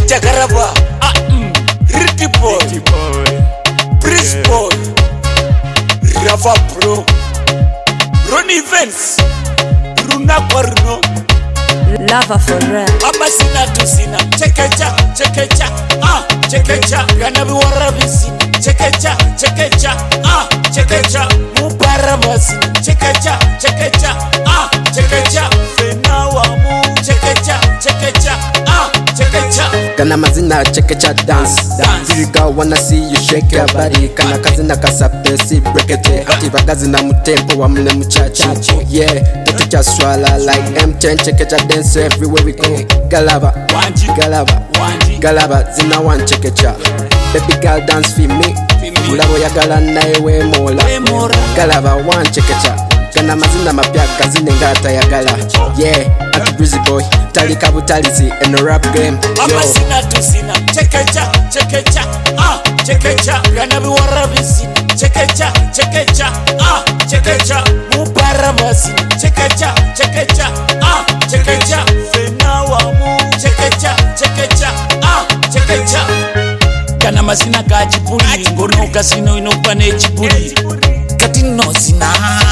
Chacha Garaba, Ricky Boy, Prince Boy, Rafa Pro, Ronnie Vance, Runa Parno, Lava for real. Amasina to Sina, Chekecha, Chekecha, Chekecha, Ganabi Warabisina, Chekecha, Chekecha, Chekecha, Mubarabasina, Chekecha, Chekecha, Chekecha, Fenawamu, Chekecha, Chekecha, Chekecha. Kana mazina chekecha dance. Biriga wanna see you shake your body. Kana kazina kasape si brekete. Hati bagazina mutempo wa mne muchacha. Yeah, teacher swala like M10 chekecha dance everywhere we go. Galaba, Galaba, Galaba zina one chekecha. Baby girl dance for me. Ulabo ya gala na ewe mola. Galaba one chekecha. Kana mazina mapya kazine ngata ya gala. Yeah, at Breezy Boy. Talika butalisi in the rap game. Amasina to Sina, Chekecha, Chekecha, Chekecha, Ganabi Warabisina, Chekecha, Chekecha, Chekecha, Mubarabasina, Chekecha, Chekecha, Chekecha, Fenawamu, Chekecha, Chekecha, Chekecha. Kana masina kachipuri, ngono kasino inopane chipuri. Katino Sina,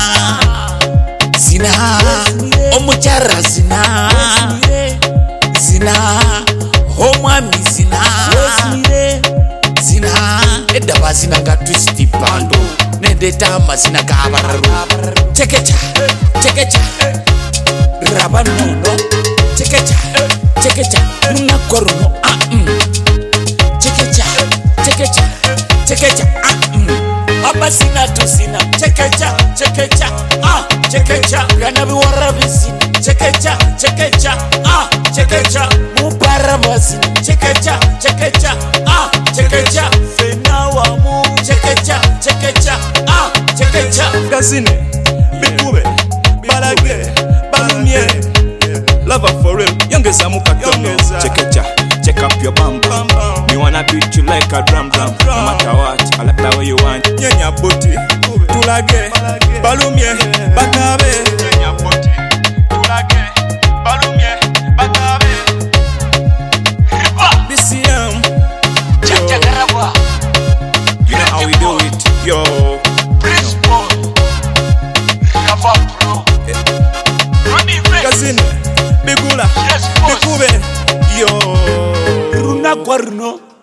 Sina, Omuchara Sina, Sina, Homami Sina, Sina, Edaba Sina ga twisti pando, Nedeta Masina Gabararu, Chekecha, Chekecha, Rabanono, Chekecha, Chekecha, Muna Koruno, Chekecha, Chekecha, Chekecha, Amasina to Sina, Chekecha, Chekecha, Chekecha, Ganabi Warabisina, Chekecha, Chekecha, Chekecha, Mubarabasina, Chekecha, Chekecha, Chekecha, Fenawamu, Chekecha, Chekecha, Chekecha. Gazine, Bikube, Balage, Balumye, Lava for real, youngest Amuka Tono. Chekecha, check up your bum bum. Me wanna beat you like a drum. No matter what, I like that way you want. Nyanya boti, Tulage, Balumye, Bakabe. Nyanya boti, Tulage, Balumye, Bakabe. BCM, Chacha Garaba, you know how we do it, yo. Prince Boy, Rafa Pro, Ronnie Vance, Gazine, Bigula, Yes, boss. Bikube, yo. Runa Guarno.